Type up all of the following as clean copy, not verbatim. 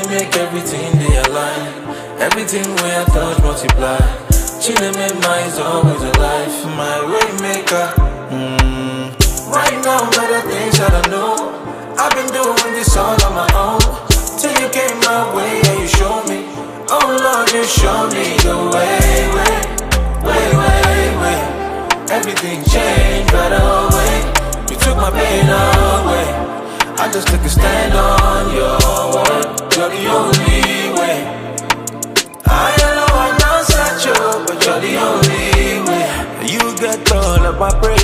make everything they align. Everything where I touch multiply. Chillin' with my is always alive. My way maker. Right now, better things I don't know. I've been doing this all on my own. Till you came my way and you showed me. Oh Lord, you showed me the way. Everything changed right away. You took my pain away. I just took a stand on your word. You're the only way. I know I'm not such a, but you're the only way. You get all of my praise.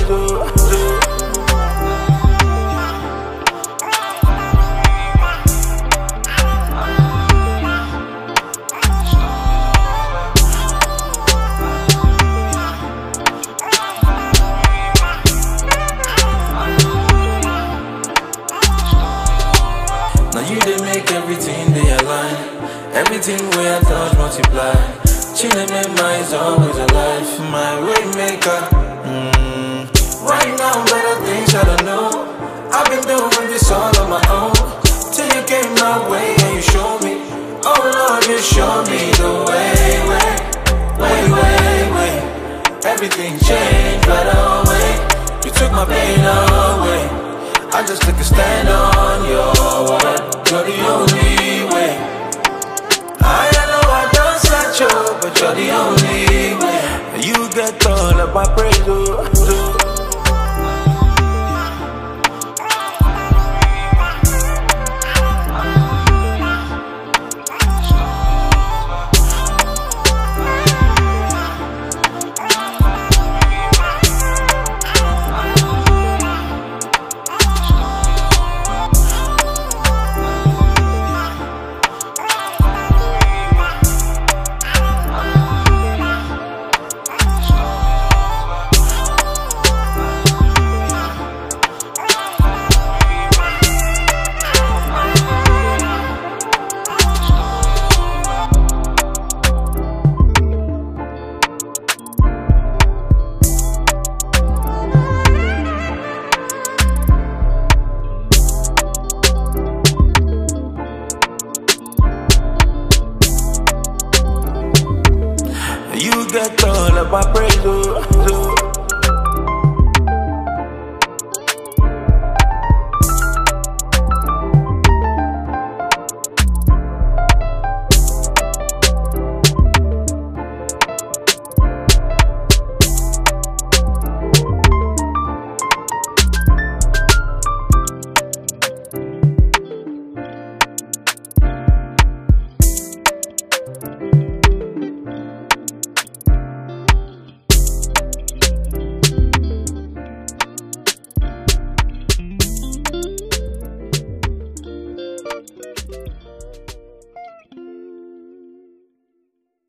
Now you they make everything they align. Everything where I touch multiply. Chillin' with my is always alive. My way maker. Right now better things I don't know. I've been doing this all on my own. Till you came my way and you showed me. Oh Lord, you showed me the way. Everything changed right away. You took my pain away. I just took a stand on your word. You're the only way. I know I don't such you, but you're the only way. You get all of my praise.